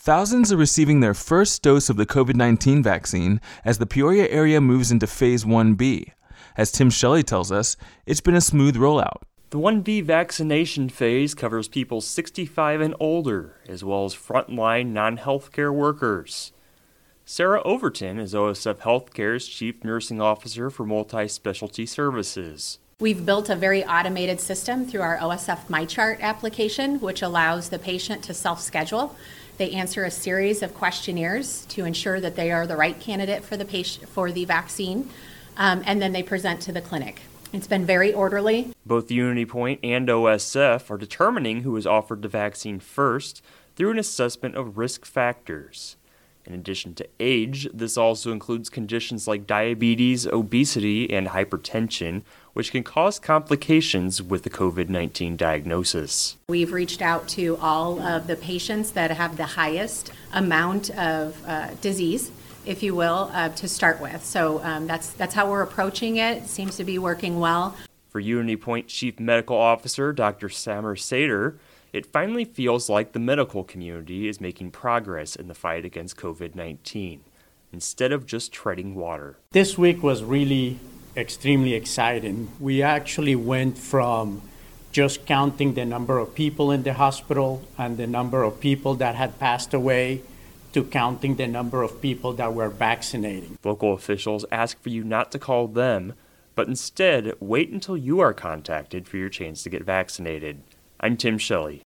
Thousands are receiving their first dose of the COVID-19 vaccine as the Peoria area moves into Phase 1B. As Tim Shelley tells us, it's been a smooth rollout. The 1B vaccination phase covers people 65 and older, as well as frontline non-healthcare workers. Sarah Overton is OSF Healthcare's Chief Nursing Officer for Multi-Specialty Services. We've built a very automated system through our OSF MyChart application, which allows the patient to self-schedule. They answer a series of questionnaires to ensure that they are the right candidate for the patient for the vaccine, and then they present to the clinic. It's been very orderly. Both UnityPoint and OSF are determining who is offered the vaccine first through an assessment of risk factors. In addition to age, this also includes conditions like diabetes, obesity, and hypertension, which can cause complications with the COVID-19 diagnosis. We've reached out to all of the patients that have the highest amount of disease, if you will, to start with. So that's how we're approaching it. It seems to be working well. For UnityPoint Chief Medical Officer Dr. Samer Sater, it finally feels like the medical community is making progress in the fight against COVID-19, instead of just treading water. This week was really extremely exciting. We actually went from just counting the number of people in the hospital and the number of people that had passed away to counting the number of people that were vaccinating. Local officials ask for you not to call them, but instead wait until you are contacted for your chance to get vaccinated. I'm Tim Shelley.